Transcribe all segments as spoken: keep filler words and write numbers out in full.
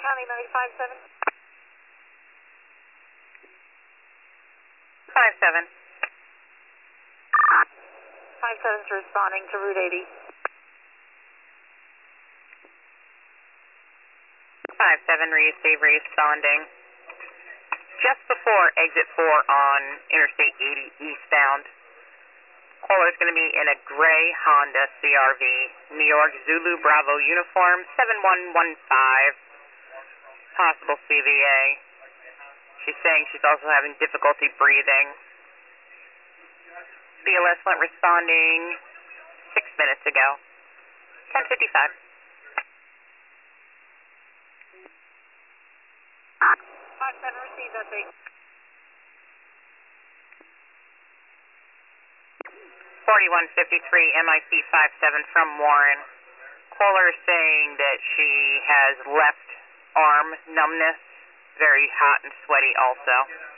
County ninety-five seven. five seven. five seven's responding to Route eighty. five seven, receive, responding. Just before exit four on Interstate eighty eastbound. Caller is going to be in a gray Honda C R V, New York Zulu Bravo uniform, seven one one five, possible C V A. She's saying she's also having difficulty breathing. B L S went responding six minutes ago, ten fifty-five. five seven received update. forty-one fifty-three M I C five seven from Warren. Caller is saying that she has left arm numbness, very hot and sweaty also.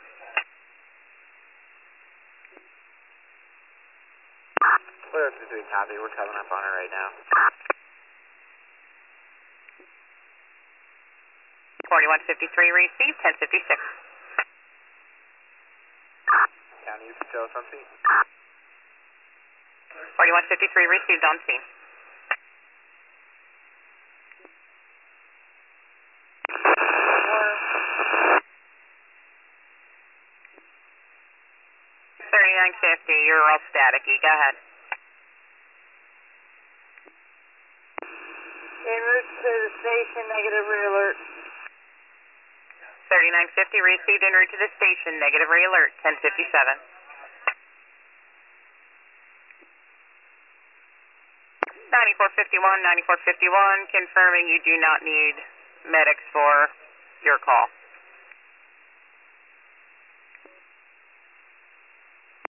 Clear up to three, copy. We're coming up on her right now. forty-one fifty-three received, ten fifty-six. County, you can tell us on scene. forty-one fifty-three received on scene. thirty-nine fifty, you're all staticky. Go ahead. En route to the station, negative re-alert. thirty-nine fifty received en route to the station, negative re-alert, ten fifty-seven. ninety-four fifty-one, ninety-four fifty-one, confirming you do not need medics for your call.